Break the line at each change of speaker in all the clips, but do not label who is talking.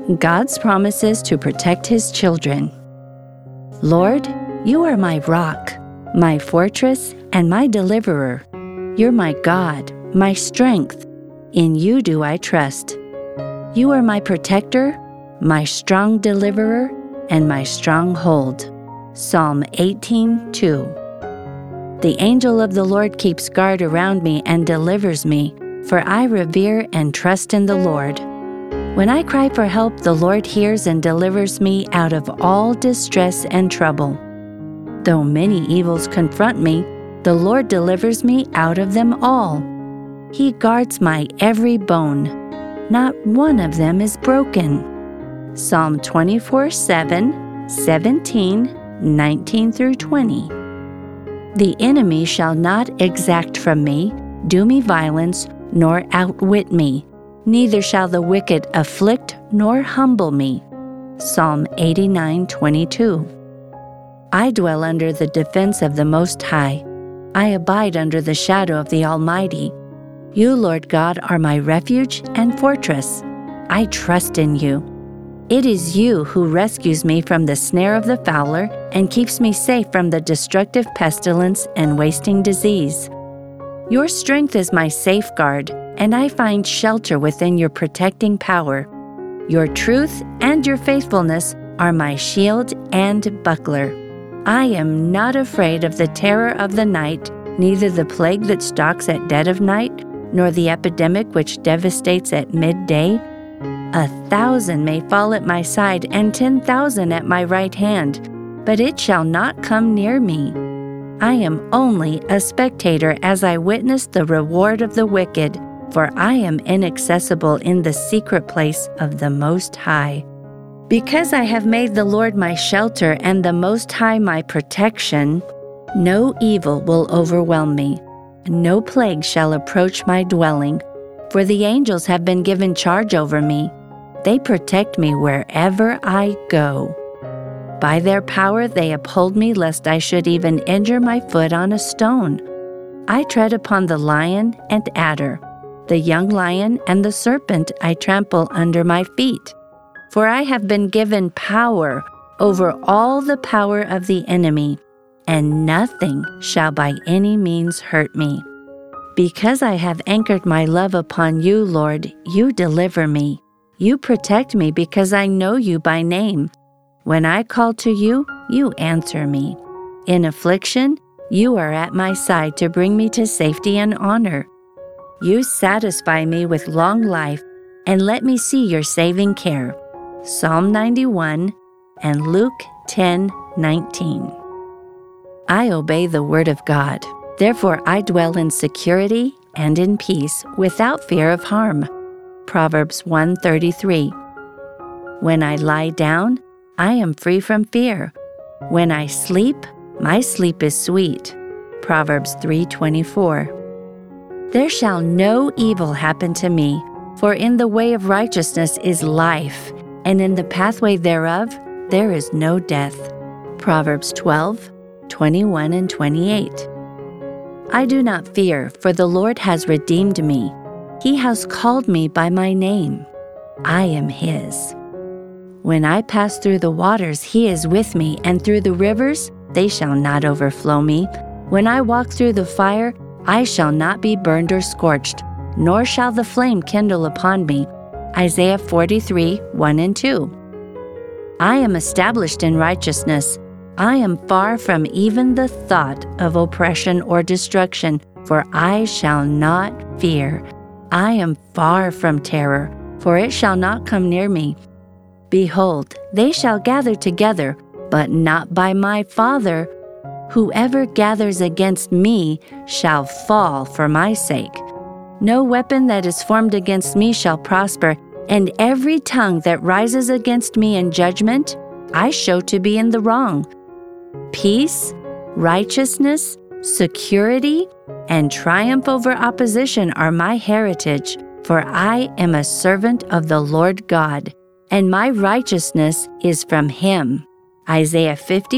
God's promises to protect His children. Lord, You are my rock, my fortress, and my deliverer. You're my God, my strength. In You do I trust. You are my protector, my strong deliverer, and my stronghold. Psalm 18:2. The angel of the Lord keeps guard around me and delivers me, for I revere and trust in the Lord. When I cry for help, the Lord hears and delivers me out of all distress and trouble. Though many evils confront me, the Lord delivers me out of them all. He guards my every bone. Not one of them is broken. Psalm 24:7, 17, 19 through 20. The enemy shall not exact from me, do me violence, nor outwit me. Neither shall the wicked afflict nor humble me. Psalm 89:22. I dwell under the defense of the Most High. I abide under the shadow of the Almighty. You, Lord God, are my refuge and fortress. I trust in You. It is You who rescues me from the snare of the fowler and keeps me safe from the destructive pestilence and wasting disease. Your strength is my safeguard, and I find shelter within Your protecting power. Your truth and Your faithfulness are my shield and buckler. I am not afraid of the terror of the night, neither the plague that stalks at dead of night, nor the epidemic which devastates at midday. 1,000 may fall at my side and 10,000 at my right hand, but it shall not come near me. I am only a spectator as I witness the reward of the wicked, for I am inaccessible in the secret place of the Most High. Because I have made the Lord my shelter and the Most High my protection, no evil will overwhelm me. No plague shall approach my dwelling, for the angels have been given charge over me. They protect me wherever I go. By their power they uphold me, lest I should even injure my foot on a stone. I tread upon the lion and adder. The young lion and the serpent I trample under my feet. For I have been given power over all the power of the enemy, and nothing shall by any means hurt me. Because I have anchored my love upon You, Lord, You deliver me. You protect me because I know You by name. When I call to You, You answer me. In affliction, You are at my side to bring me to safety and honor. You satisfy me with long life and let me see Your saving care. Psalm 91 and Luke 10:19. I obey the word of God. Therefore I dwell in security and in peace without fear of harm. Proverbs 1:33. When I lie down, I am free from fear. When I sleep, my sleep is sweet. Proverbs 3:24. There shall no evil happen to me, for in the way of righteousness is life, and in the pathway thereof there is no death. Proverbs 12:21 and 28. I do not fear, for the Lord has redeemed me. He has called me by my name. I am His. When I pass through the waters, He is with me, and through the rivers, they shall not overflow me. When I walk through the fire, I shall not be burned or scorched, nor shall the flame kindle upon me. Isaiah 43:1 and 2. I am established in righteousness. I am far from even the thought of oppression or destruction, for I shall not fear. I am far from terror, for it shall not come near me. Behold, they shall gather together, but not by my Father. Whoever gathers against me shall fall for my sake. No weapon that is formed against me shall prosper, and every tongue that rises against me in judgment, I show to be in the wrong. Peace, righteousness, security, and triumph over opposition are my heritage, for I am a servant of the Lord God, and my righteousness is from Him. Isaiah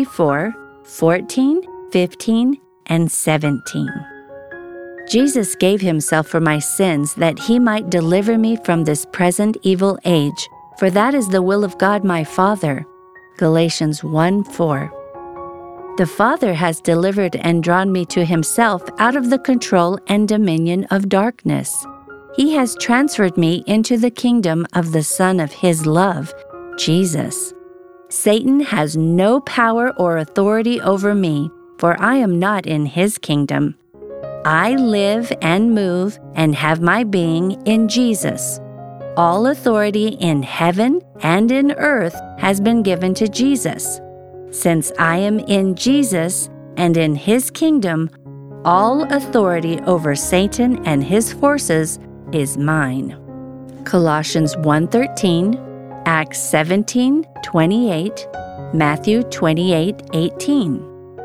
54:14, 15, and 17. Jesus gave Himself for my sins that He might deliver me from this present evil age, for that is the will of God my Father. Galatians 1:4. The Father has delivered and drawn me to Himself out of the control and dominion of darkness. He has transferred me into the kingdom of the Son of His love, Jesus. Satan has no power or authority over me, for I am not in his kingdom. I live and move and have my being in Jesus. All authority in heaven and in earth has been given to Jesus. Since I am in Jesus and in His kingdom, all authority over Satan and his forces is mine. Colossians 1:13, Acts 17:28, Matthew 28:18.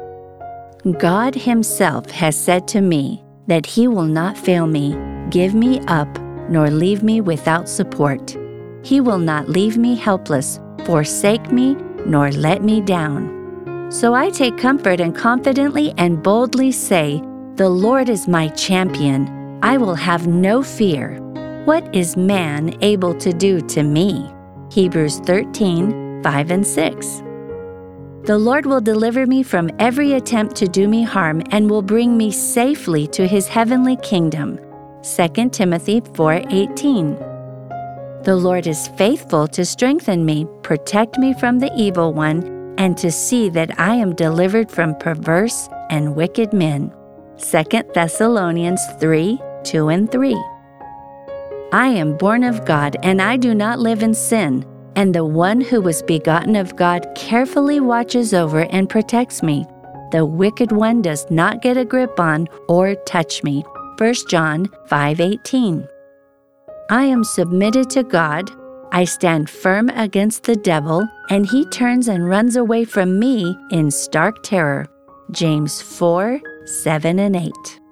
God Himself has said to me that He will not fail me, give me up, nor leave me without support. He will not leave me helpless, forsake me, nor let me down. So I take comfort and confidently and boldly say, "The Lord is my champion. I will have no fear. What is man able to do to me?" Hebrews 13:5 and 6. The Lord will deliver me from every attempt to do me harm and will bring me safely to His heavenly kingdom. 2 Timothy 4:18. The Lord is faithful to strengthen me, protect me from the evil one, and to see that I am delivered from perverse and wicked men. 2 Thessalonians 3:2 and 3. I am born of God, and I do not live in sin, and the one who was begotten of God carefully watches over and protects me. The wicked one does not get a grip on or touch me. 1 John 5:18. I am submitted to God. I stand firm against the devil, and he turns and runs away from me in stark terror. James 4:7 and 8.